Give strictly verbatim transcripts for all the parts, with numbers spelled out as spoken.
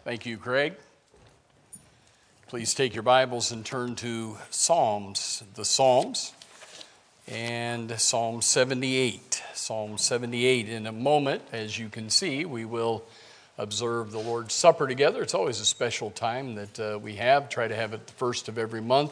Thank you, Craig. Please take your Bibles and turn to Psalms, the Psalms, and Psalm seventy-eight. Psalm seventy-eight. In a moment, as you can see, we will observe the Lord's Supper together. It's always a special time that uh, we have. Try to have it the first of every month.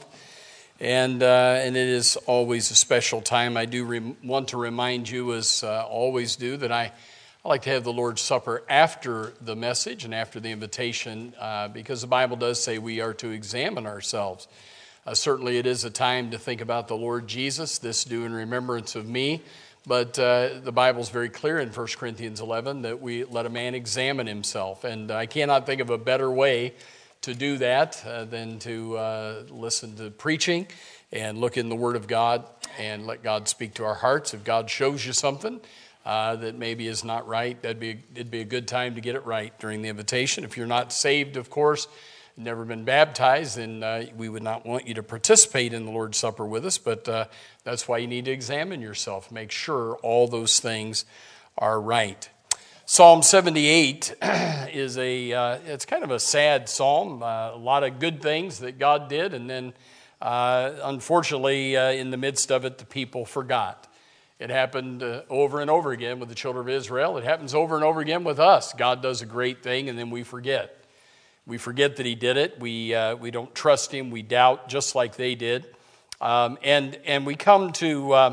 And uh, and it is always a special time. I do re- want to remind you, as uh, always do, that I, I like to have the Lord's Supper after the message and after the invitation, uh, because the Bible does say we are to examine ourselves. Uh, certainly it is a time to think about the Lord Jesus, this do in remembrance of me. But uh, the Bible is very clear in First Corinthians eleven that we let a man examine himself. And I cannot think of a better way to do that uh, than to uh, listen to preaching and look in the Word of God and let God speak to our hearts. If God shows you something uh, that maybe is not right, that'd be it'd be a good time to get it right during the invitation. If you're not saved, of course, never been baptized, then uh, we would not want you to participate in the Lord's Supper with us. But uh, that's why you need to examine yourself, make sure all those things are right. Psalm seventy-eight is a, uh, it's kind of a sad psalm, uh, a lot of good things that God did, and then uh, unfortunately uh, in the midst of it, the people forgot. It happened uh, over and over again with the children of Israel. It happens over and over again with us. God does a great thing, and then we forget. We forget that He did it. We uh, we don't trust Him. We doubt, just like they did. Um, and and we come to uh,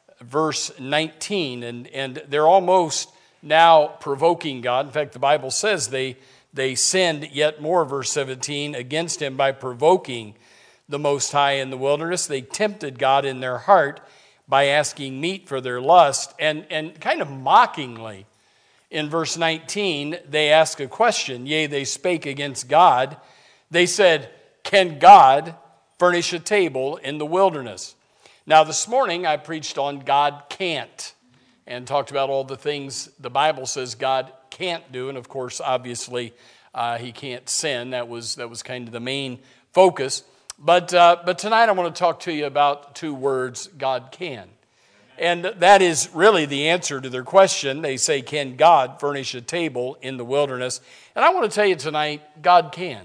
verse nineteen, and and they're almost now provoking God. In fact, the Bible says they they sinned yet more, verse seventeen, against Him by provoking the Most High in the wilderness. They tempted God in their heart by asking meat for their lust, and, and kind of mockingly, in verse nineteen, they ask a question. Yea, they spake against God. They said, can God furnish a table in the wilderness? Now, this morning I preached on God can't, and talked about all the things the Bible says God can't do. And of course, obviously, uh, He can't sin. That was that was kind of the main focus. But uh, but tonight I want to talk to you about two words, God can. And that is really the answer to their question. They say, can God furnish a table in the wilderness? And I want to tell you tonight, God can.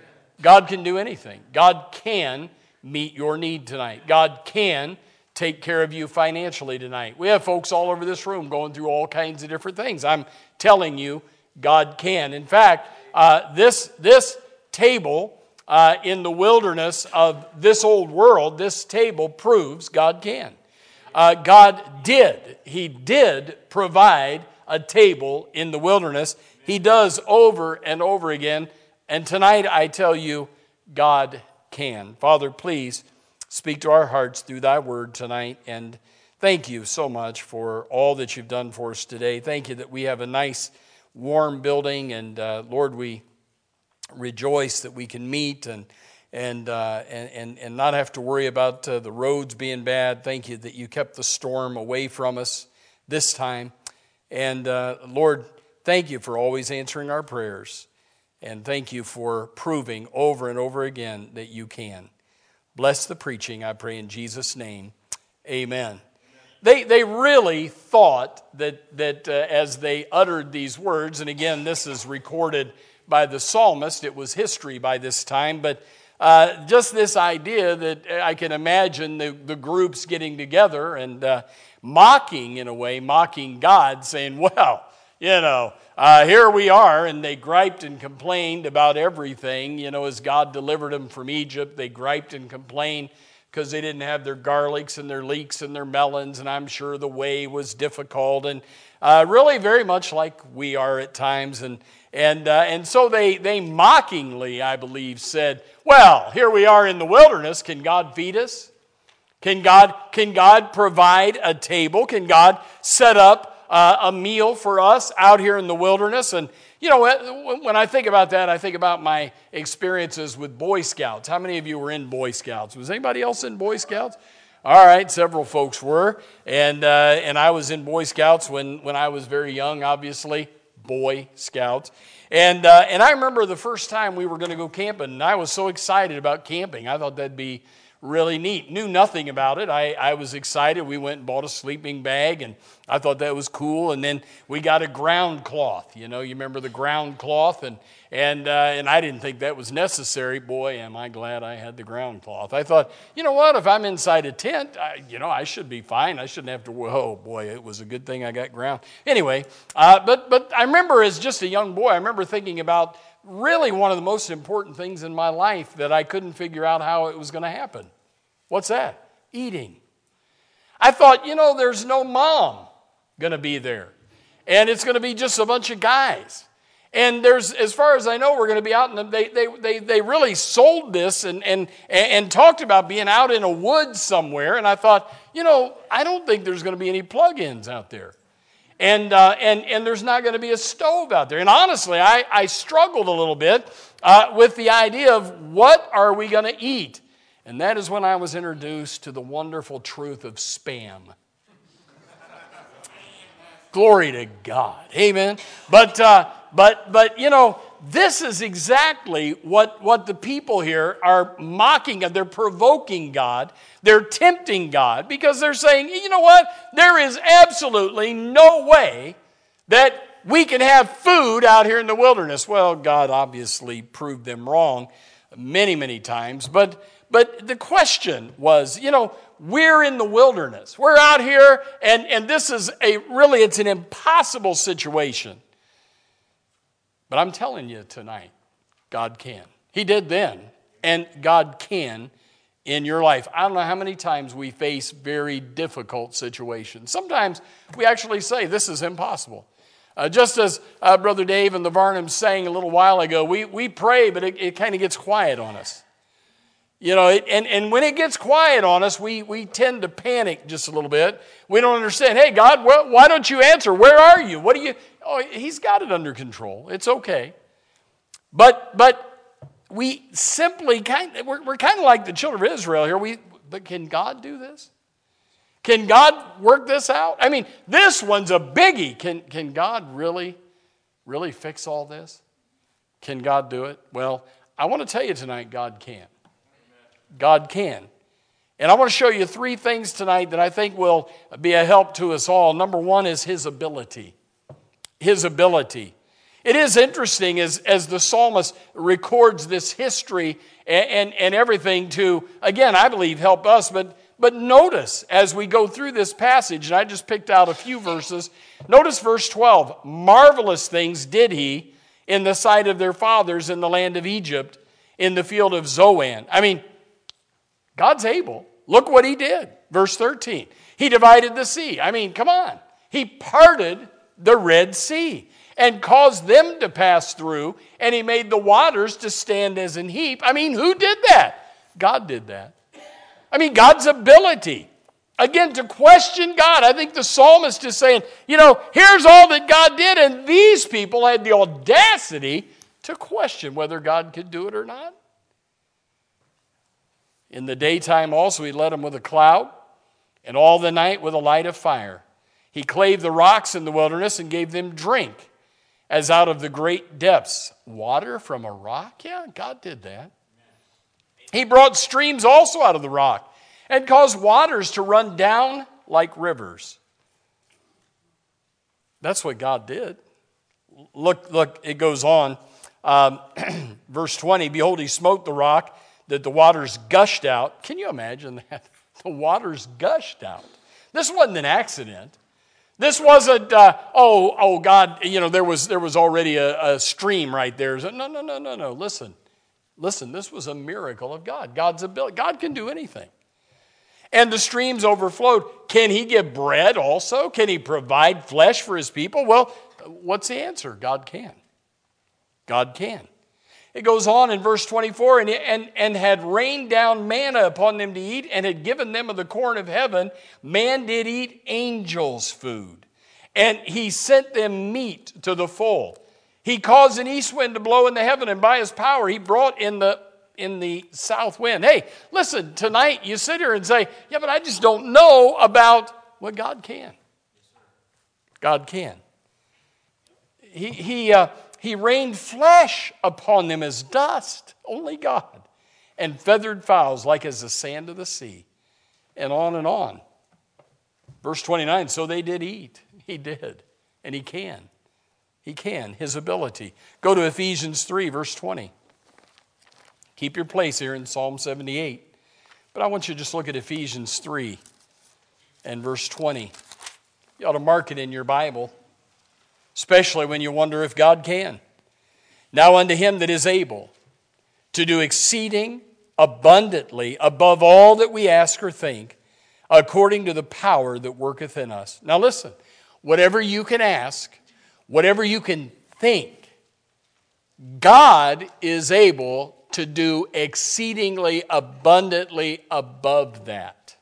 God can do anything. God can meet your need tonight. God can take care of you financially tonight. We have folks all over this room going through all kinds of different things. I'm telling you, God can. In fact, uh, this, this table uh, in the wilderness of this old world, this table proves God can. Uh, God did. He did provide a table in the wilderness. He does over and over again. And tonight I tell you, God can. Father, please speak to our hearts through Thy word tonight, and thank you so much for all that you've done for us today. Thank you that we have a nice, warm building, and uh, Lord, we rejoice that we can meet and and uh, and, and not have to worry about uh, the roads being bad. Thank you that you kept the storm away from us this time. And uh, Lord, thank you for always answering our prayers, and thank you for proving over and over again that you can. Bless the preaching, I pray in Jesus' name. Amen. Amen. They they really thought that, that uh, as they uttered these words, and again, this is recorded by the psalmist. It was history by this time, but uh, just this idea that I can imagine the, the groups getting together and uh, mocking, in a way, mocking God, saying, well, you know, uh, here we are, and they griped and complained about everything. You know, as God delivered them from Egypt, they griped and complained because they didn't have their garlics and their leeks and their melons, and I'm sure the way was difficult, and uh, really very much like we are at times. And and uh, and so they they mockingly, I believe, said, well, here we are in the wilderness. Can God feed us? Can God can God provide a table? Can God set up Uh, a meal for us out here in the wilderness? And you know, when I think about that, I think about my experiences with Boy Scouts. How many of you were in Boy Scouts? Was anybody else in Boy Scouts? All right, several folks were, and uh, and I was in Boy Scouts when when I was very young. Obviously, Boy Scouts, and uh, and I remember the first time we were going to go camping, and I was so excited about camping. I thought that'd be really neat. Knew nothing about it. I, I was excited. We went and bought a sleeping bag, and I thought that was cool. And then we got a ground cloth. You know, you remember the ground cloth? And and uh, and I didn't think that was necessary. Boy, am I glad I had the ground cloth. I thought, you know what? If I'm inside a tent, I, you know, I should be fine. I shouldn't have to, oh boy, it was a good thing I got ground. Anyway, uh, but but I remember as just a young boy, I remember thinking about really one of the most important things in my life that I couldn't figure out how it was going to happen. What's that? Eating. I thought, you know, there's no mom going to be there. And it's going to be just a bunch of guys. And there's, as far as I know, we're going to be out in the, they, they, they, they really sold this and, and, and talked about being out in a woods somewhere. And I thought, you know, I don't think there's going to be any plug-ins out there. And, uh, and, and there's not going to be a stove out there. And honestly, I, I struggled a little bit uh, with the idea of what are we going to eat? And that is when I was introduced to the wonderful truth of Spam. Glory to God. Amen. But, uh, but, but, you know, this is exactly what, what the people here are mocking. They're provoking God. They're tempting God because they're saying, you know what? There is absolutely no way that we can have food out here in the wilderness. Well, God obviously proved them wrong many, many times. But, but the question was, you know, we're in the wilderness. We're out here, and, and this is a, really, it's an impossible situation. But I'm telling you tonight, God can. He did then, and God can in your life. I don't know how many times we face very difficult situations. Sometimes we actually say, this is impossible. Uh, just as uh, Brother Dave and the Varnums sang a little while ago, we, we pray, but it, it kind of gets quiet on us. You know, it, and, and when it gets quiet on us, we, we tend to panic just a little bit. We don't understand. Hey, God, well, why don't you answer? Where are you? What do you? Oh, he's got it under control. It's okay. But but we simply kind of, we're, we're kind of like the children of Israel here. We but can God do this? Can God work this out? I mean, this one's a biggie. Can can God really, really fix all this? Can God do it? Well, I want to tell you tonight, God can. God can. And I want to show you three things tonight that I think will be a help to us all. Number one is His ability. His ability. It is interesting as, as the psalmist records this history and, and, and everything to, again, I believe, help us. But, but notice as we go through this passage, and I just picked out a few verses, notice verse twelve. Marvelous things did He in the sight of their fathers in the land of Egypt, in the field of Zoan. I mean, God's able. Look what He did. Verse thirteen. He divided the sea. I mean, come on. He parted the Red Sea and caused them to pass through, and He made the waters to stand as an heap. I mean, who did that? God did that. I mean, God's ability. Again, to question God. I think the psalmist is saying, you know, here's all that God did, and these people had the audacity to question whether God could do it or not. In the daytime also He led them with a cloud, and all the night with a light of fire. He clave the rocks in the wilderness and gave them drink, as out of the great depths. Water from a rock? Yeah, God did that. He brought streams also out of the rock, and caused waters to run down like rivers. That's what God did. Look, look, it goes on. Um, verse twenty, behold, He smote the rock, that the waters gushed out. Can you imagine that? The waters gushed out. This wasn't an accident. This wasn't, uh, oh, oh, God, you know, there was there was already a, a stream right there. No, no, no, no, no. Listen, listen, this was a miracle of God. God's ability. God can do anything. And the streams overflowed. Can He give bread also? Can He provide flesh for His people? Well, what's the answer? God can. God can. It goes on in verse twenty-four, and, and, and had rained down manna upon them to eat, and had given them of the corn of heaven. Man did eat angels' food, and He sent them meat to the full. He caused an east wind to blow in the heaven, and by His power He brought in the in the south wind. Hey, listen, tonight you sit here and say, yeah, but I just don't know about what God can. God can. He, he, uh, he rained flesh upon them as dust, only God, and feathered fowls like as the sand of the sea, and on and on. Verse twenty-nine, so they did eat. He did. And he can. He can. His ability. Go to Ephesians three, verse twenty. Keep your place here in Psalm seventy-eight. But I want you to just look at Ephesians three and verse twenty. You ought to mark it in your Bible, especially when you wonder if God can. Now unto him that is able to do exceeding abundantly above all that we ask or think, according to the power that worketh in us. Now listen, whatever you can ask, whatever you can think, God is able to do exceedingly abundantly above that.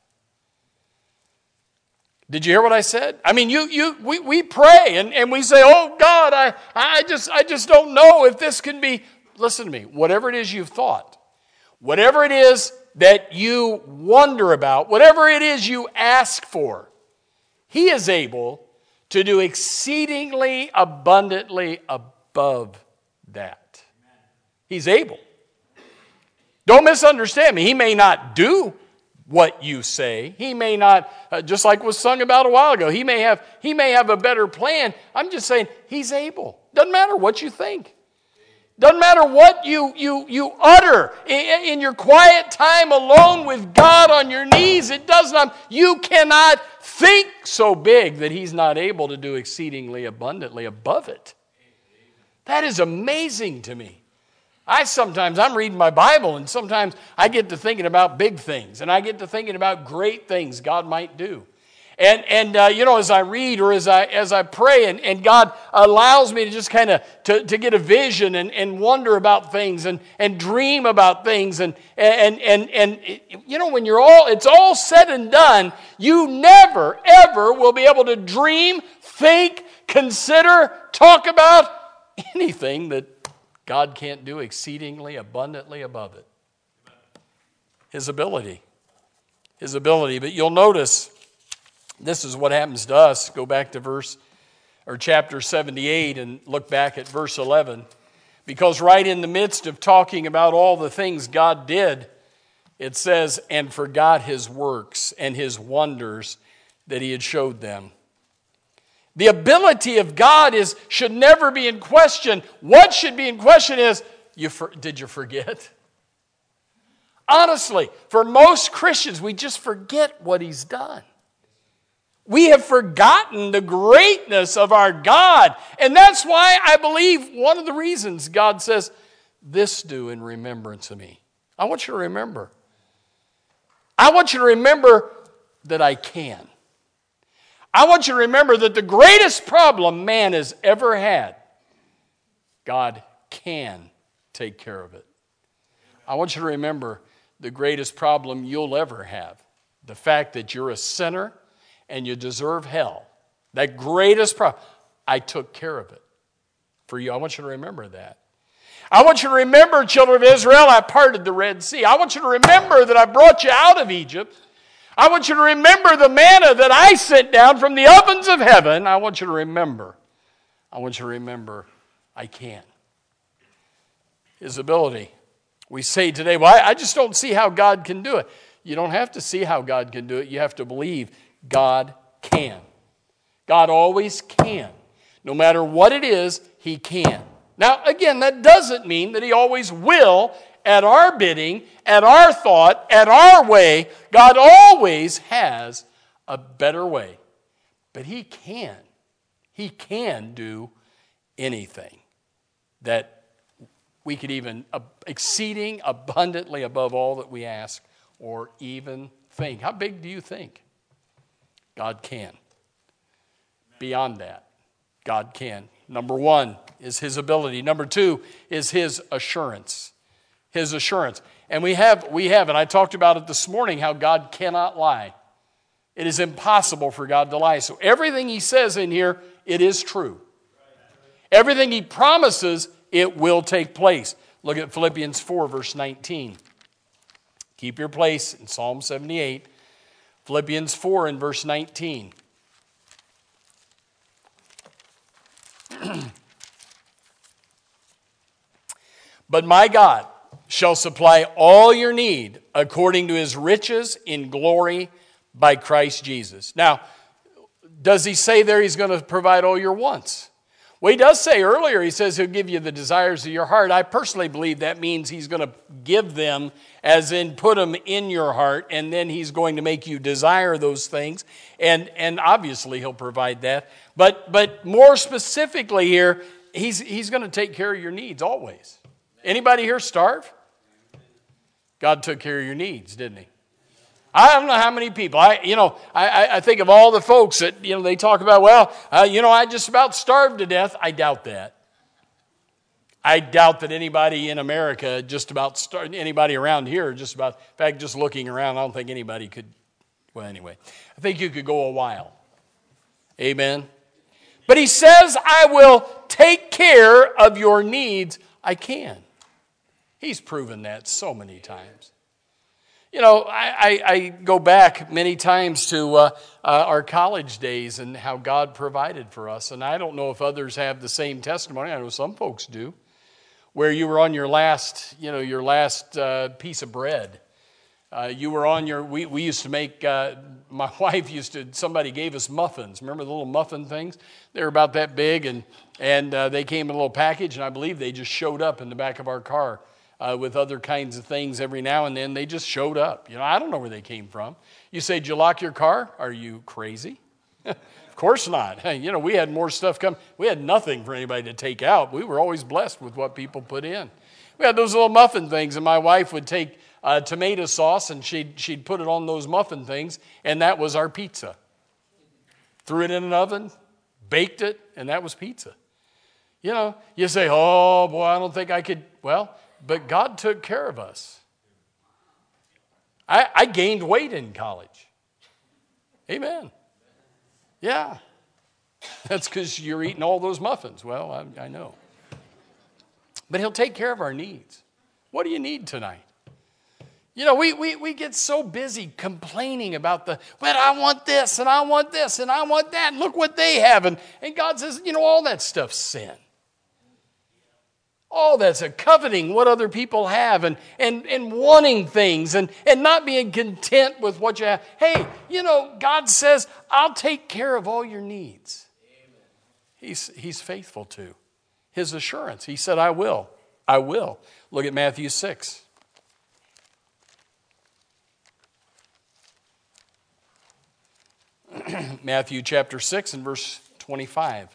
Did you hear what I said? I mean, you, you, we, we pray and, and we say, oh God, I, I just, I just don't know if this can be. Listen to me. Whatever it is you've thought, whatever it is that you wonder about, whatever it is you ask for, he is able to do exceedingly abundantly above that. He's able. Don't misunderstand me. He may not do what you say. He may not, uh, just like was sung about a while ago, he may have he may have a better plan. I'm just saying he's able. Doesn't matter what you think. Doesn't matter what you you you utter in, in your quiet time alone with God on your knees. It does not. You cannot think so big that he's not able to do exceedingly abundantly above it. That is amazing to me. I sometimes, I'm reading my Bible, and sometimes I get to thinking about big things, and I get to thinking about great things God might do. And, and uh, you know, as I read or as I as I pray, and, and God allows me to just kind of to, to get a vision and, and wonder about things and, and dream about things. And, and, and, and, you know, when you're all, it's all said and done, you never, ever will be able to dream, think, consider, talk about anything that God can't do exceedingly abundantly above it. His ability. His ability. But you'll notice this is what happens to us. Go back to verse or chapter seventy-eight and look back at verse eleven. Because right in the midst of talking about all the things God did, it says, and forgot his works and his wonders that he had showed them. The ability of God is should never be in question. What should be in question is, you for, did you forget? Honestly, for most Christians, we just forget what he's done. We have forgotten the greatness of our God. And that's why I believe one of the reasons God says, this do in remembrance of me. I want you to remember. I want you to remember that I can. I want you to remember that the greatest problem man has ever had, God can take care of it. I want you to remember the greatest problem you'll ever have, the fact that you're a sinner and you deserve hell. That greatest problem, I took care of it for you. I want you to remember that. I want you to remember, children of Israel, I parted the Red Sea. I want you to remember that I brought you out of Egypt. I want you to remember the manna that I sent down from the ovens of heaven. I want you to remember. I want you to remember I can. His ability. We say today, well, I, I just don't see how God can do it. You don't have to see how God can do it. You have to believe God can. God always can. No matter what it is, he can. Now, again, that doesn't mean that he always will at our bidding, at our thought, at our way. God always has a better way. But he can. He can do anything that we could even, uh, exceeding abundantly above all that we ask or even think. How big do you think? God can. Beyond that, God can. Number one is his ability. Number two is his assurance. His assurance. And we have, we have, and I talked about it this morning, how God cannot lie. It is impossible for God to lie. So everything he says in here, it is true. Everything he promises, it will take place. Look at Philippians four, verse nineteen. Keep your place in Psalm seventy-eight. Philippians four and verse nineteen. But my God shall supply all your need according to his riches in glory by Christ Jesus. Now, does he say there he's going to provide all your wants? Well, he does say earlier, he says he'll give you the desires of your heart. I personally believe that means he's going to give them, as in put them in your heart, and then he's going to make you desire those things. And, and obviously he'll provide that. But, but more specifically here, he's, he's going to take care of your needs always. Anybody here starve? God took care of your needs, didn't he? I don't know how many people, I, you know, I, I think of all the folks that, you know, they talk about, well, uh, you know, I just about starved to death. I doubt that. I doubt that anybody in America just about starved, anybody around here just about, in fact, just looking around, I don't think anybody could, well, anyway, I think you could go a while. Amen. But he says, I will take care of your needs. I can. He's proven that so many times. You know, I, I, I go back many times to uh, uh, our college days and how God provided for us. And I don't know if others have the same testimony. I know some folks do. Where you were on your last, you know, your last uh, piece of bread. Uh, you were on your, we, we used to make, uh, my wife used to, somebody gave us muffins. Remember the little muffin things? They were about that big, and, and uh, they came in a little package, and I believe they just showed up in the back of our car. Uh, with other kinds of things every now and then. They just showed up. You know, I don't know where they came from. You say, did you lock your car? Are you crazy? Of course not. You know, we had more stuff come. We had nothing for anybody to take out. We were always blessed with what people put in. We had those little muffin things, and my wife would take uh, tomato sauce, and she'd, she'd put it on those muffin things, and that was our pizza. Threw it in an oven, baked it, and that was pizza. You know, you say, oh, boy, I don't think I could. Well, but God took care of us. I, I gained weight in college. Amen. Yeah. That's because you're eating all those muffins. Well, I, I know. But he'll take care of our needs. What do you need tonight? You know, we, we, we get so busy complaining about the, well, I want this, and I want this, and I want that, and look what they have. And, and God says, you know, all that stuff's sin. All that's a coveting what other people have, and, and, and wanting things, and, and not being content with what you have. Hey, you know, God says, I'll take care of all your needs. Amen. He's, he's faithful to his assurance. He said, I will. I will. Look at Matthew six. Matthew chapter six and verse twenty-five.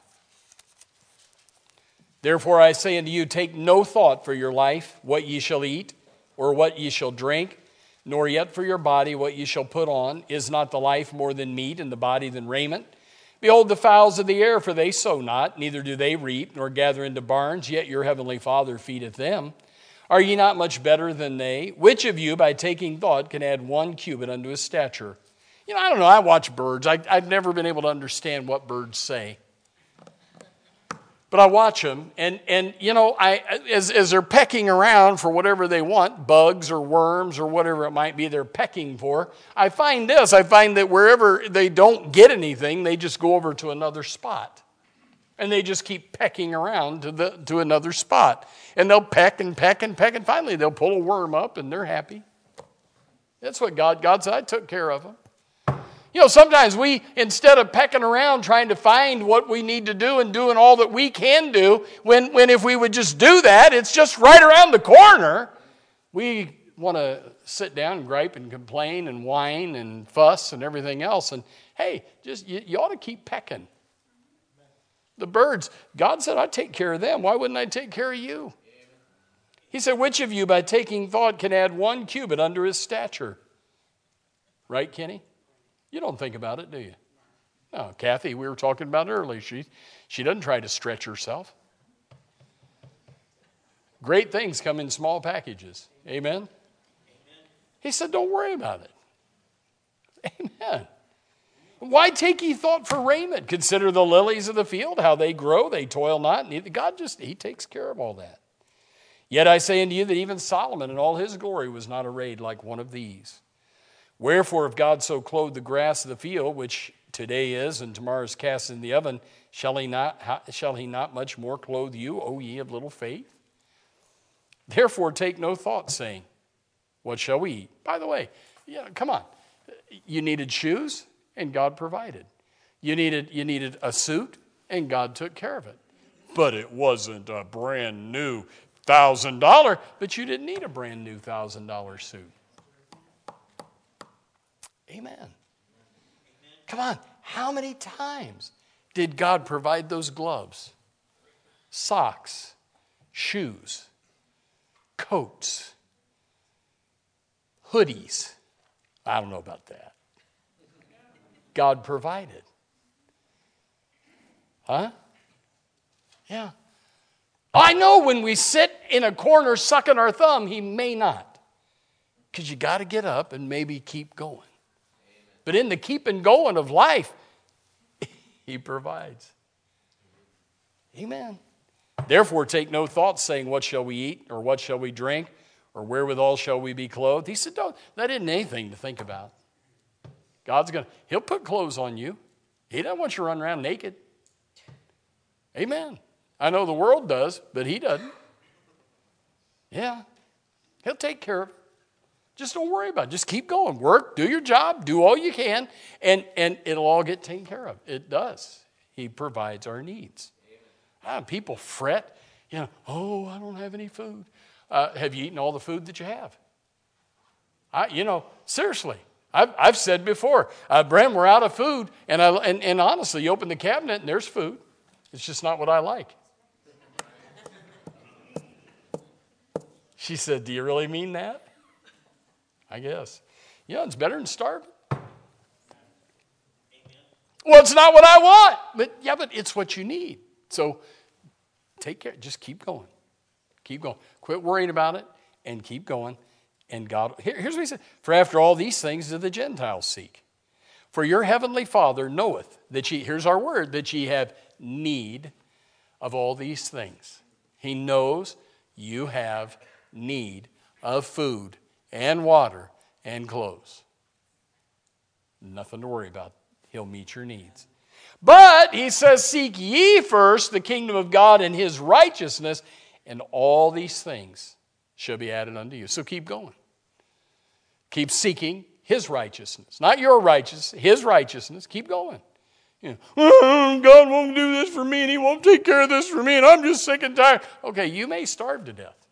Therefore I say unto you, take no thought for your life, what ye shall eat, or what ye shall drink, nor yet for your body, what ye shall put on. Is not the life more than meat, and the body than raiment? Behold the fowls of the air, for they sow not, neither do they reap, nor gather into barns, yet your heavenly Father feedeth them. Are ye not much better than they? Which of you, by taking thought, can add one cubit unto his stature? You know, I don't know, I watch birds. I, I've never been able to understand what birds say. But I watch them, and, and you know, I as, as they're pecking around for whatever they want, bugs or worms or whatever it might be they're pecking for, I find this, I find that wherever they don't get anything, they just go over to another spot. And they just keep pecking around to, the, to another spot. And they'll peck and peck and peck, and finally they'll pull a worm up, and they're happy. That's what God, God said, I took care of them. You know, sometimes we, instead of pecking around trying to find what we need to do and doing all that we can do, when, when if we would just do that, it's just right around the corner, we want to sit down and gripe and complain and whine and fuss and everything else. And hey, just you, you ought to keep pecking. The birds, God said, I'd take care of them. Why wouldn't I take care of you? He said, which of you by taking thought can add one cubit under his stature? Right, Kenny? You don't think about it, do you? No, Kathy, we were talking about it earlier. She, she doesn't try to stretch herself. Great things come in small packages. Amen? Amen. He said, don't worry about it. Amen. Why take ye thought for raiment? Consider the lilies of the field, how they grow. They toil not. Neither God just, he takes care of all that. Yet I say unto you that even Solomon in all his glory was not arrayed like one of these. Wherefore, if God so clothed the grass of the field, which today is and tomorrow is cast in the oven, shall he not, shall he not much more clothe you, O ye of little faith? Therefore, take no thought, saying, what shall we eat? By the way, yeah, come on. You needed shoes, and God provided. You needed, you needed a suit, and God took care of it. But it wasn't a brand new one thousand dollars, but you didn't need a brand new one thousand dollars suit. Amen. Come on, how many times did God provide those gloves, socks, shoes, coats, hoodies? I don't know about that. God provided. Huh? Yeah. I know when we sit in a corner sucking our thumb, he may not. Because you got to get up and maybe keep going. But in the keeping going of life, he provides. Amen. Therefore, take no thought saying, what shall we eat, or what shall we drink, or wherewithal shall we be clothed? He said, don't, that isn't anything to think about. God's going to, he'll put clothes on you. He doesn't want you to run around naked. Amen. I know the world does, but he doesn't. Yeah. He'll take care of it. Just don't worry about it. Just keep going. Work, do your job, do all you can, and, and it'll all get taken care of. It does. He provides our needs. Ah, people fret, you know, oh, I don't have any food. Uh, have you eaten all the food that you have? I, you know, seriously, I've, I've said before, uh, Bren, we're out of food, and, I, and, and honestly, you open the cabinet and there's food. It's just not what I like. She said, do you really mean that? I guess. Yeah, it's better than starving. Well, it's not what I want. But yeah, but it's what you need. So take care. Just keep going. Keep going. Quit worrying about it and keep going. And God, here, here's what he said. For after all these things do the Gentiles seek. For your heavenly Father knoweth that ye, here's our word, that ye have need of all these things. He knows you have need of food and water and clothes. Nothing to worry about. He'll meet your needs. But, he says, seek ye first the kingdom of God and his righteousness, and all these things shall be added unto you. So keep going. Keep seeking his righteousness. Not your righteousness, his righteousness. Keep going. You know, oh, God won't do this for me, and he won't take care of this for me, and I'm just sick and tired. Okay, you may starve to death.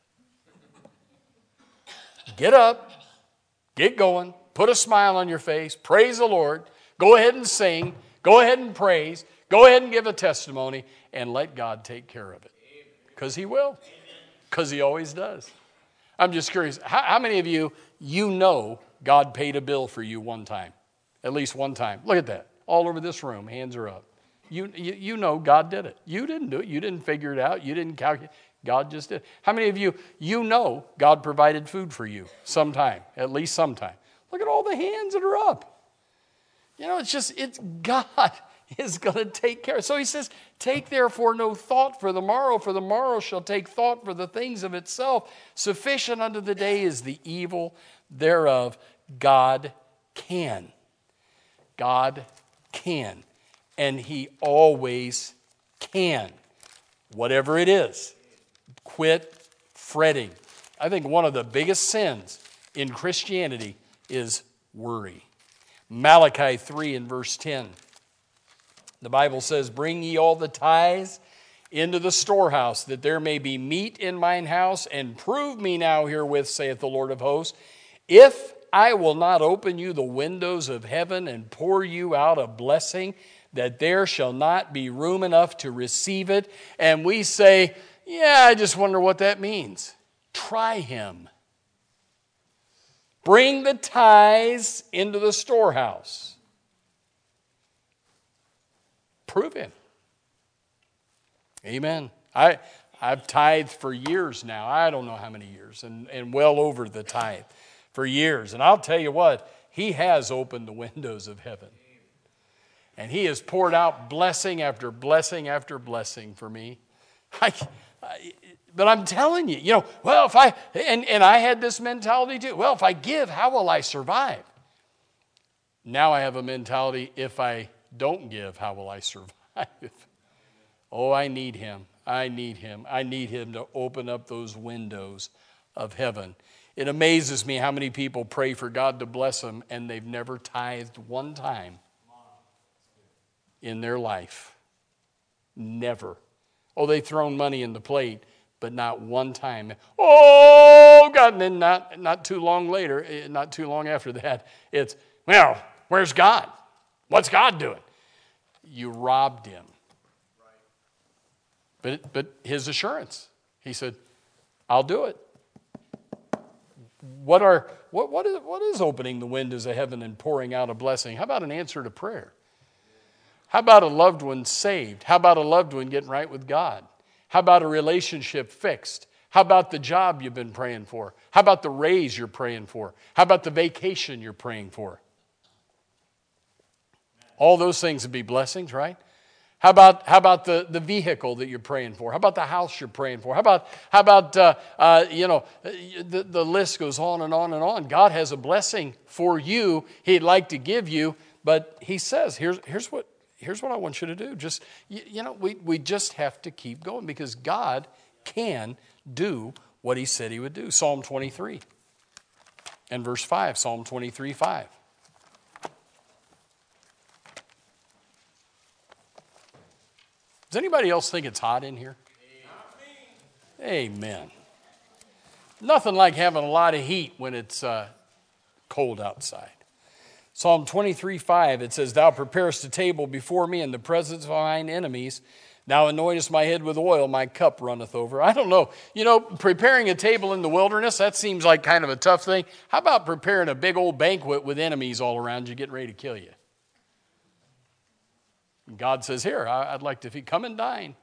Get up, get going, put a smile on your face, praise the Lord, go ahead and sing, go ahead and praise, go ahead and give a testimony, and let God take care of it. Because he will. Because he always does. I'm just curious, how, how many of you, you know God paid a bill for you one time? At least one time. Look at that. All over this room, hands are up. You, you, you know God did it. You didn't do it. You didn't figure it out. You didn't calculate. God just did. How many of you, you know God provided food for you sometime, at least sometime? Look at all the hands that are up. You know, it's just, it's God is going to take care. So he says, take therefore no thought for the morrow, for the morrow shall take thought for the things of itself. Sufficient unto the day is the evil thereof. God can. God can. And he always can. Whatever it is. Quit fretting. I think one of the biggest sins in Christianity is worry. Malachi three and verse ten. The Bible says, bring ye all the tithes into the storehouse, that there may be meat in mine house, and prove me now herewith, saith the Lord of hosts, if I will not open you the windows of heaven and pour you out a blessing, that there shall not be room enough to receive it. And we say, yeah, I just wonder what that means. Try him. Bring the tithes into the storehouse. Prove him. Amen. I, I've tithed for years now. I don't know how many years, and, and well over the tithe for years. And I'll tell you what, he has opened the windows of heaven. And he has poured out blessing after blessing after blessing for me. I, I, but I'm telling you, you know, well, if I, and, and I had this mentality too. Well, if I give, how will I survive? Now I have a mentality, if I don't give, how will I survive? Oh, I need him. I need him. I need him to open up those windows of heaven. It amazes me how many people pray for God to bless them and they've never tithed one time. in their life. Never. Oh, they've thrown money in the plate, but not one time. Oh, God, and then not, not too long later, not too long after that, it's, well, where's God? What's God doing? You robbed him. But, but his assurance, he said, I'll do it. What are what what is what is opening the windows of heaven and pouring out a blessing? How about an answer to prayer? How about a loved one saved? How about a loved one getting right with God? How about a relationship fixed? How about the job you've been praying for? How about the raise you're praying for? How about the vacation you're praying for? All those things would be blessings, right? How about how about the, the vehicle that you're praying for? How about the house you're praying for? How about how about uh, uh, you know the, the list goes on and on and on. God has a blessing for you. He'd like to give you, but He says, here's here's what here's what I want you to do. Just you, you know we we just have to keep going because God can do what He said He would do. Psalm twenty-three and verse five. Psalm twenty-three five. Does anybody else think it's hot in here? Amen. Amen. Nothing like having a lot of heat when it's uh, cold outside. Psalm twenty-three five, it says, Thou preparest a table before me in the presence of mine enemies. Thou anointest my head with oil, my cup runneth over. I don't know. You know, preparing a table in the wilderness, that seems like kind of a tough thing. How about preparing a big old banquet with enemies all around you getting ready to kill you? God says, here, I'd like to if you come and dine.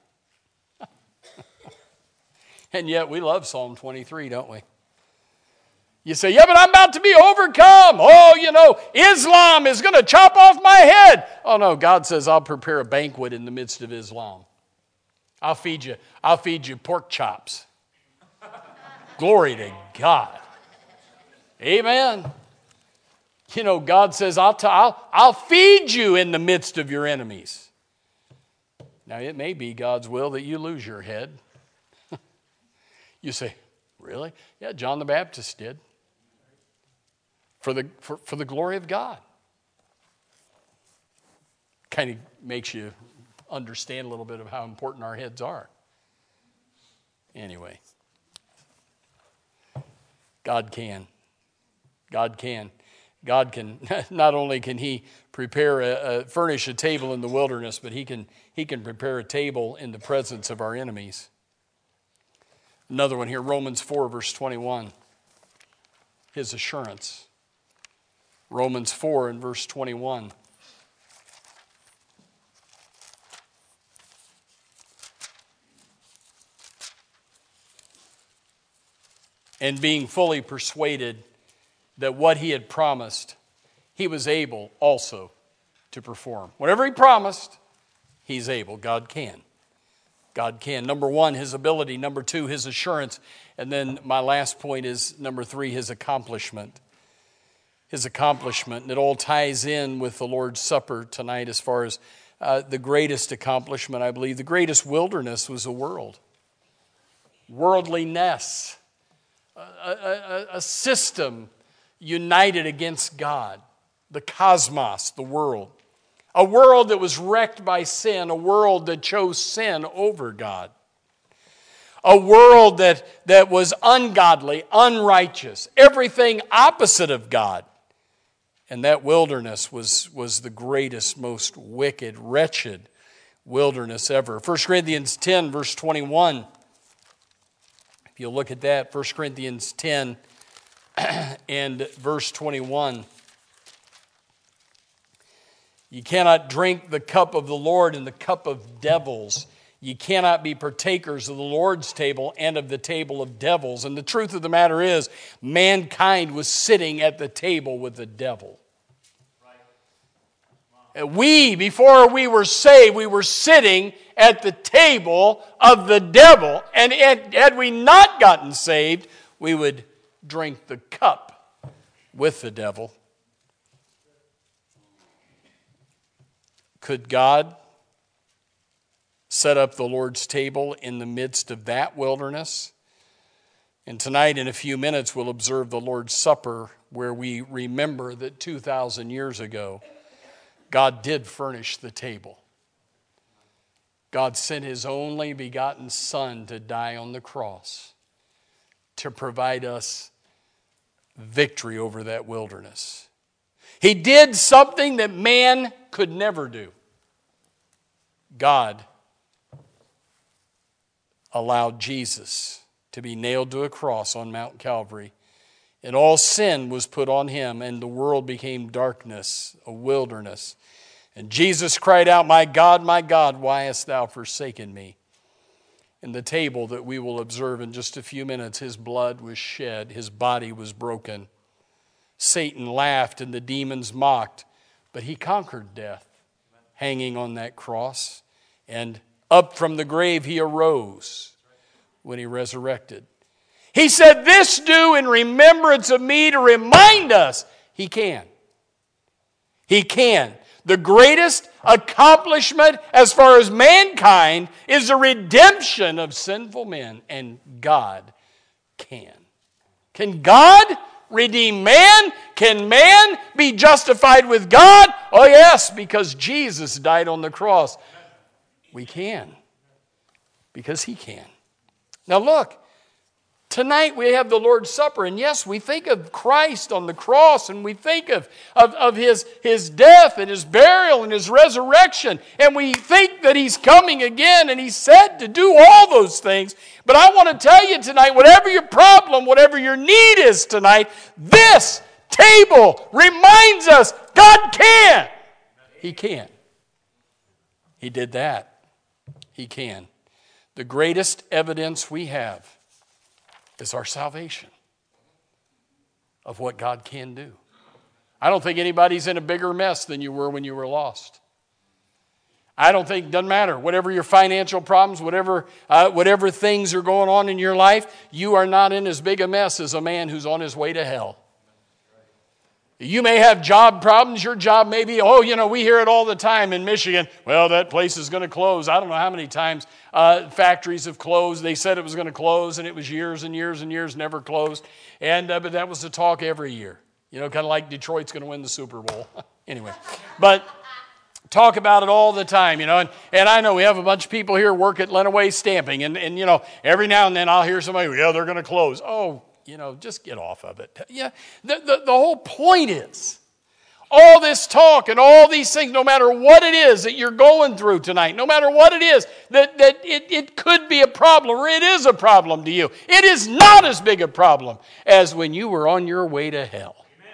And yet we love Psalm twenty-three, don't we? You say, yeah, but I'm about to be overcome. Oh, you know, Islam is going to chop off my head. Oh, no, God says, I'll prepare a banquet in the midst of Islam. I'll feed you, I'll feed you pork chops. Glory to God. Amen. You know, God says, I'll, t- I'll, I'll feed you in the midst of your enemies. Now, it may be God's will that you lose your head. You say, really? Yeah, John the Baptist did. For the, for, for the glory of God. Kind of makes you understand a little bit of how important our heads are. Anyway. God can. God can. God can, not only can He prepare, a, a, furnish a table in the wilderness, but he can, he can prepare a table in the presence of our enemies. Another one here, Romans four, verse twenty-one. His assurance. Romans four and verse twenty-one. And being fully persuaded that what He had promised, He was able also to perform. Whatever He promised, He's able. God can. God can. Number one, His ability. Number two, His assurance. And then my last point is number three, His accomplishment. His accomplishment. And it all ties in with the Lord's Supper tonight as far as uh, the greatest accomplishment, I believe. The greatest wilderness was the world. Worldliness. A, a, a system united against God, the cosmos, the world. A world that was wrecked by sin, a world that chose sin over God. A world that, that was ungodly, unrighteous, everything opposite of God. And that wilderness was, was the greatest, most wicked, wretched wilderness ever. First Corinthians ten, verse twenty-one. If you look at that, First Corinthians ten and verse twenty-one. You cannot drink the cup of the Lord and the cup of devils. You cannot be partakers of the Lord's table and of the table of devils. And the truth of the matter is, mankind was sitting at the table with the devil. Right. We, before we were saved, we were sitting at the table of the devil. And had we not gotten saved, we would drink the cup with the devil. Could God set up the Lord's table in the midst of that wilderness? And tonight, in a few minutes, we'll observe the Lord's Supper, where we remember that two thousand years ago, God did furnish the table. God sent His only begotten Son to die on the cross to provide us victory over that wilderness. He did something that man could never do. God allowed Jesus to be nailed to a cross on Mount Calvary, and all sin was put on Him, and the world became darkness, a wilderness. And Jesus cried out, "My God, my God, why hast thou forsaken me?" In the table that we will observe in just a few minutes, His blood was shed, His body was broken. Satan laughed and the demons mocked, but He conquered death, hanging on that cross. And up from the grave He arose when He resurrected. He said, "This do in remembrance of me," to remind us He can. He can. The greatest accomplishment as far as mankind is the redemption of sinful men, and God can. Can God redeem man? Can man be justified with God? Oh yes, because Jesus died on the cross. We can, because He can. Now look, tonight we have the Lord's Supper, and yes, we think of Christ on the cross, and we think of, of, of his, his death and His burial and His resurrection, and we think that He's coming again, and He said to do all those things. But I want to tell you tonight, whatever your problem, whatever your need is tonight, this table reminds us God can. He can. He did that. He can. The greatest evidence we have is our salvation of what God can do. I don't think anybody's in a bigger mess than you were when you were lost. I don't think, doesn't matter, whatever your financial problems, whatever, uh, whatever things are going on in your life, you are not in as big a mess as a man who's on his way to hell. You may have job problems. Your job may be, oh, you know, we hear it all the time in Michigan. Well, that place is going to close. I don't know how many times uh, factories have closed. They said it was going to close, and it was years and years and years, never closed. And uh, but that was the talk every year. You know, kind of like Detroit's going to win the Super Bowl. Anyway, but talk about it all the time, you know. And, and I know we have a bunch of people here work at Lenawee Stamping, and, and, you know, every now and then I'll hear somebody, yeah, they're going to close. Oh, you know, just get off of it. Yeah, the, the, the whole point is, all this talk and all these things, no matter what it is that you're going through tonight, no matter what it is, that, that it, it could be a problem, or it is a problem to you, it is not as big a problem as when you were on your way to hell.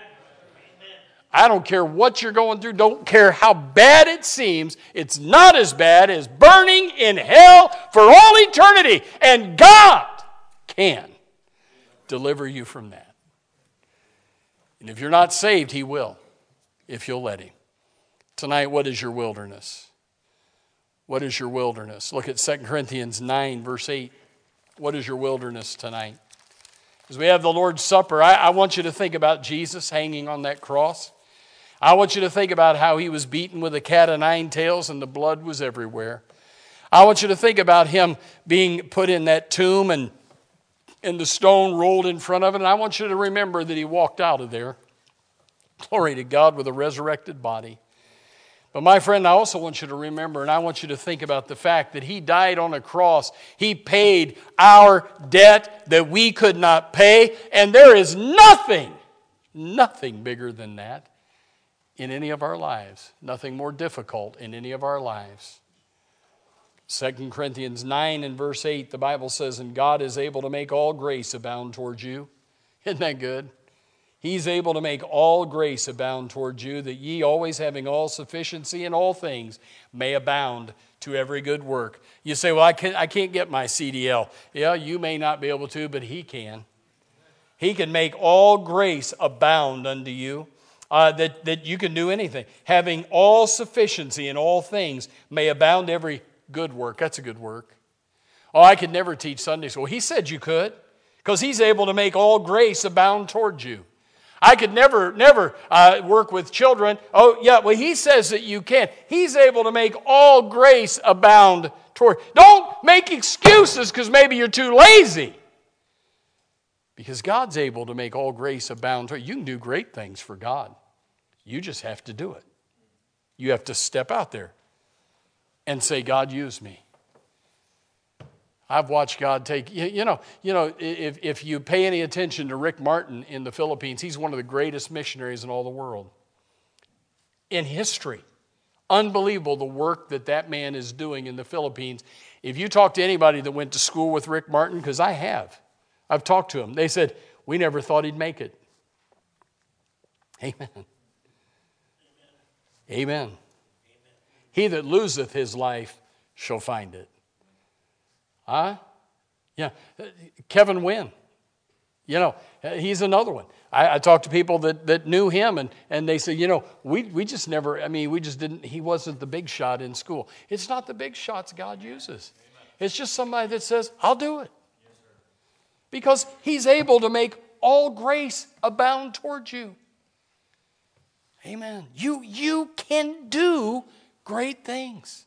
I don't care what you're going through, don't care how bad it seems, it's not as bad as burning in hell for all eternity. And God can deliver you from that. And if you're not saved, He will, if you'll let Him. Tonight, what is your wilderness? What is your wilderness? Look at Second Corinthians nine, verse eight. What is your wilderness tonight? As we have the Lord's Supper, I, I want you to think about Jesus hanging on that cross. I want you to think about how He was beaten with a cat of nine tails and the blood was everywhere. I want you to think about Him being put in that tomb and, and the stone rolled in front of it. And I want you to remember that He walked out of there, glory to God, with a resurrected body. But my friend, I also want you to remember, and I want you to think about the fact that He died on a cross. He paid our debt that we could not pay. And there is nothing, nothing bigger than that in any of our lives. Nothing more difficult in any of our lives. Second Corinthians nine and verse eight, the Bible says, "And God is able to make all grace abound towards you." Isn't that good? He's able to make all grace abound towards you, that ye always having all sufficiency in all things may abound to every good work. You say, well, I can't, I can't get my C D L. Yeah, you may not be able to, but He can. He can make all grace abound unto you. Uh, that, that you can do anything. Having all sufficiency in all things may abound every good work. That's a good work. Oh, I could never teach Sunday school. He said you could, because He's able to make all grace abound towards you. I could never, never uh, work with children. Oh, yeah, well, He says that you can. He's able to make all grace abound toward. Don't make excuses because maybe you're too lazy. Because God's able to make all grace abound toward you. You can do great things for God. You just have to do it. You have to step out there and say, God, use me. I've watched God take, you, you know, you know, if, if you pay any attention to Rick Martin in the Philippines, he's one of the greatest missionaries in all the world. In history. Unbelievable the work that that man is doing in the Philippines. If you talk to anybody that went to school with Rick Martin, because I have, I've talked to him, they said, we never thought he'd make it. Amen. Amen. Amen. He that loseth his life shall find it. Huh? Yeah. Kevin Wynn. You know, he's another one. I, I talked to people that, that knew him, and, and they said, you know, we, we just never, I mean, we just didn't, he wasn't the big shot in school. It's not the big shots God uses. It's just somebody that says, I'll do it. Because he's able to make all grace abound towards you. Amen. You, you can do great things.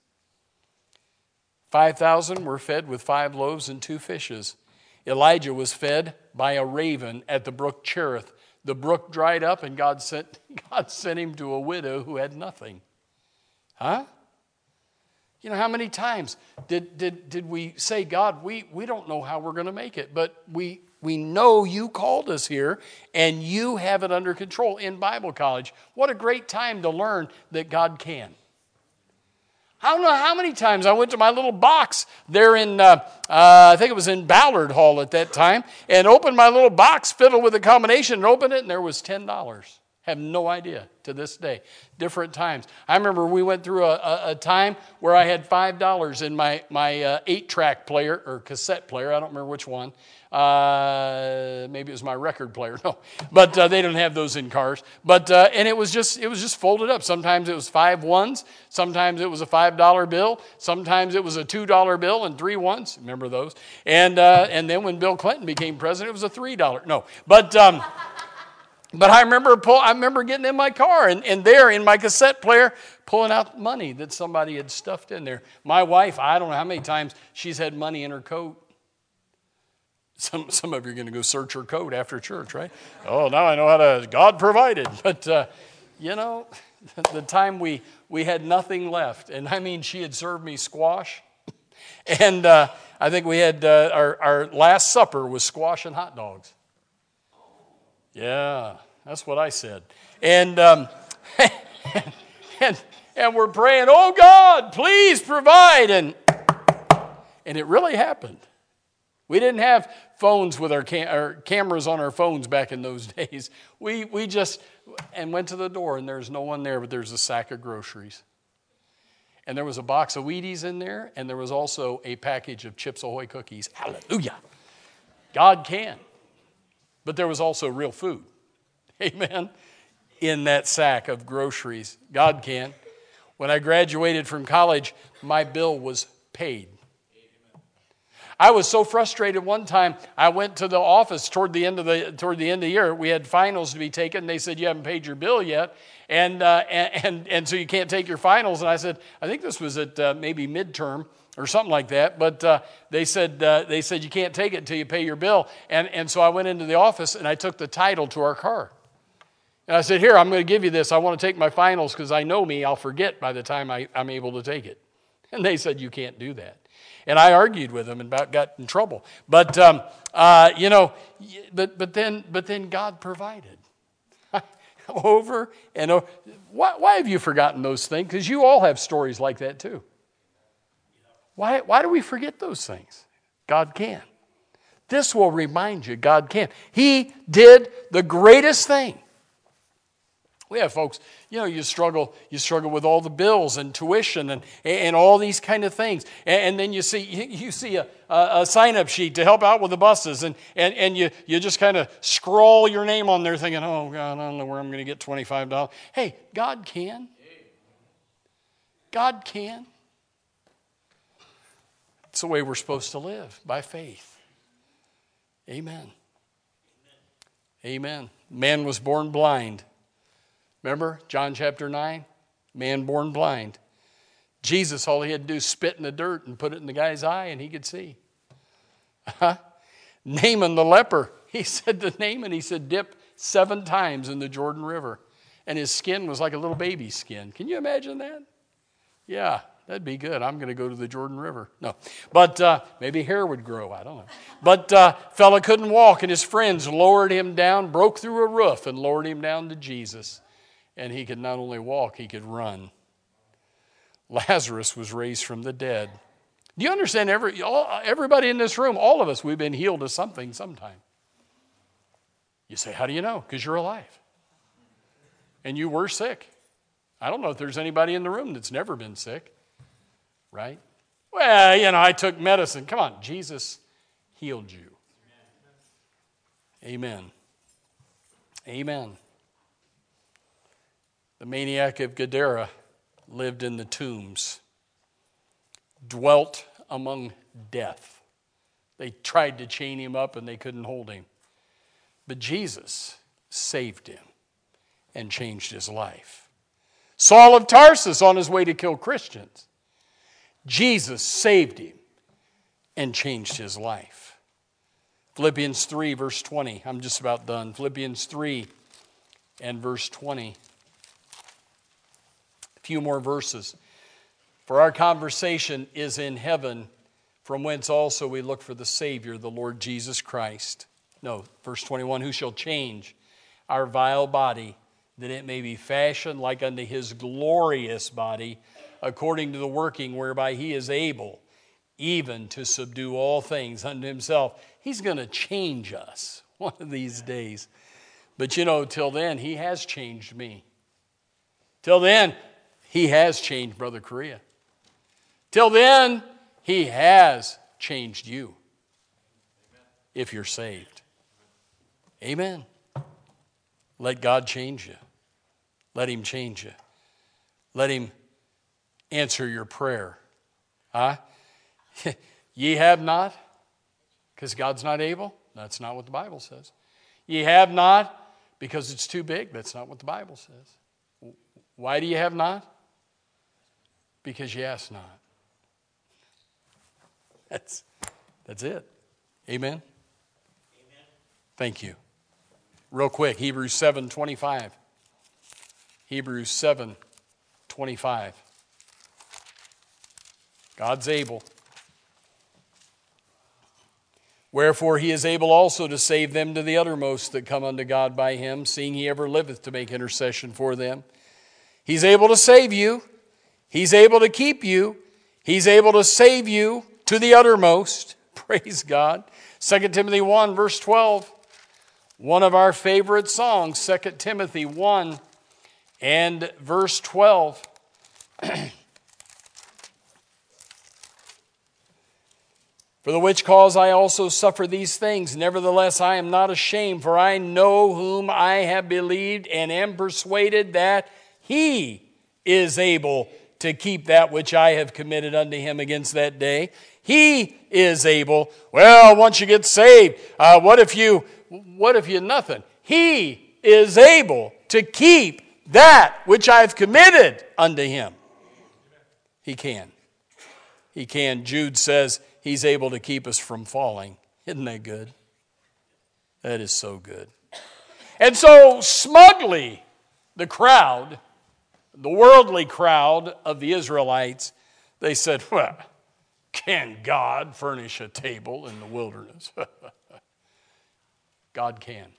five thousand were fed with five loaves and two fishes. Elijah was fed by a raven at the brook Cherith. The brook dried up, and God sent, God sent him to a widow who had nothing. Huh? You know, how many times did, did, did we say, God, we, we don't know how we're going to make it, but we, we know you called us here, and you have it under control. In Bible college, what a great time to learn that God can. I don't know how many times I went to my little box there in, uh, uh, I think it was in Ballard Hall at that time, and opened my little box, fiddled with a combination, and opened it, and there was ten dollars. Have no idea to this day. Different times. I remember we went through a, a, a time where I had five dollars in my, my uh, eight-track player, or cassette player, I don't remember which one. Uh, maybe it was my record player, no. But uh, they don't have those in cars. But uh, and it was just it was just folded up. Sometimes it was five ones. Sometimes it was a five dollar bill. Sometimes it was a two dollar bill and three ones. Remember those? And uh, and then when Bill Clinton became president, it was a three dollar. No, but um, but I remember pull, I remember getting in my car and, and there in my cassette player pulling out money that somebody had stuffed in there. My wife, I don't know how many times she's had money in her coat. Some some of you are going to go search her coat after church, right? Oh, now I know how to, God provided. But, uh, you know, the time we, we had nothing left, and I mean, she had served me squash. And uh, I think we had, uh, our, our last supper was squash and hot dogs. Yeah, that's what I said. And, um, and, and we're praying, oh, God, please provide. And, and it really happened. We didn't have phones with our, cam- our cameras on our phones back in those days. We we just and went to the door, and there's no one there, but there's a sack of groceries. And there was a box of Wheaties in there, and there was also a package of Chips Ahoy cookies. Hallelujah. God can. But there was also real food. Amen. In that sack of groceries. God can. When I graduated from college, my bill was paid. I was so frustrated one time, I went to the office toward the end of the toward the end of the year. We had finals to be taken. They said, you haven't paid your bill yet, and uh, and, and and so you can't take your finals. And I said, I think this was at uh, maybe midterm or something like that. But uh, they said uh, they said you can't take it until you pay your bill. And, and so I went into the office, and I took the title to our car. And I said, here, I'm going to give you this. I want to take my finals because I know me. I'll forget by the time I, I'm able to take it. And they said, you can't do that. And I argued with them and about got in trouble. But um, uh, you know, but but then but then God provided over and over. Why, why have you forgotten those things? Because you all have stories like that too. Why why do we forget those things? God can. This will remind you God can. He did the greatest thing. We have folks, you know, you struggle, you struggle with all the bills and tuition and, and all these kind of things. And, and then you see you see a, a sign-up sheet to help out with the buses, and, and, and you, you just kind of scroll your name on there thinking, oh, God, I don't know where I'm going to get twenty-five dollars. Hey, God can. God can. It's the way we're supposed to live, by faith. Amen. Amen. Man was born blind. Remember, John chapter nine, man born blind. Jesus, all he had to do is spit in the dirt and put it in the guy's eye and he could see. Uh-huh. Naaman the leper, he said to Naaman, he said, dip seven times in the Jordan River. And his skin was like a little baby's skin. Can you imagine that? Yeah, That'd be good. I'm going to go to the Jordan River. No. But uh, maybe hair would grow. I don't know. But uh, fella couldn't walk, and his friends lowered him down, broke through a roof, and lowered him down to Jesus. And he could not only walk, he could run. Lazarus was raised from the dead. Do you understand? Every, all, everybody in this room, all of us, we've been healed of something sometime. You say, how do you know? Because you're alive. And you were sick. I don't know if there's anybody in the room that's never been sick. Right? Well, you know, I took medicine. Come on, Jesus healed you. Amen. Amen. The maniac of Gadara lived in the tombs, dwelt among death. They tried to chain him up and they couldn't hold him. But Jesus saved him and changed his life. Saul of Tarsus on his way to kill Christians. Jesus saved him and changed his life. Philippians three, verse twenty. I'm just about done. Philippians three and verse twenty. A few more verses. For our conversation is in heaven, from whence also we look for the Savior, the Lord Jesus Christ. No, verse twenty-one. Who shall change our vile body, that it may be fashioned like unto his glorious body, according to the working whereby he is able even to subdue all things unto himself. He's going to change us one of these days. But you know, till then, he has changed me. Till then, he has changed Brother Correa. Till then, he has changed you. If you're saved. Amen. Let God change you. Let him change you. Let him answer your prayer. Huh? Ye have not, because God's not able. That's not what the Bible says. Ye have not, because it's too big. That's not what the Bible says. Why do you have not? Because you ask not. That's, that's it. Amen? Amen. Thank you. Real quick, Hebrews seven twenty-five. Hebrews seven twenty-five. God's able. Wherefore he is able also to save them to the uttermost that come unto God by him, seeing he ever liveth to make intercession for them. He's able to save you. He's able to keep you. He's able to save you to the uttermost. Praise God. Second Timothy one, verse twelve. One of our favorite songs, Second Timothy one and verse twelve. For the which cause I also suffer these things. Nevertheless, I am not ashamed, for I know whom I have believed, and am persuaded that he is able to keep that which I have committed unto him against that day. He is able. Well, once you get saved, uh, what if you, what if you nothing? He is able to keep that which I've committed unto him. He can. He can. Jude says he's able to keep us from falling. Isn't that good? That is so good. And so smugly, the crowd, the worldly crowd of the Israelites, they said, well, can God furnish a table in the wilderness? God can.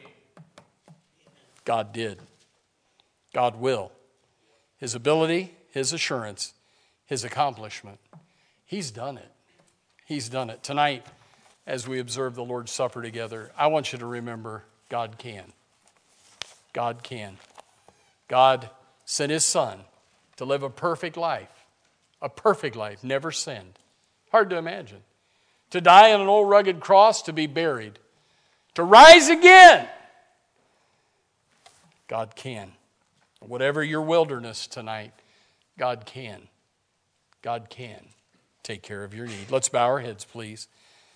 God did. God will. His ability, his assurance, his accomplishment. He's done it. He's done it. Tonight, as we observe the Lord's Supper together, I want you to remember God can. God can. God sent his Son to live a perfect life. A perfect life, never sinned. Hard to imagine. To die on an old rugged cross, to be buried. To rise again. God can. Whatever your wilderness tonight, God can. God can take care of your need. Let's bow our heads, please.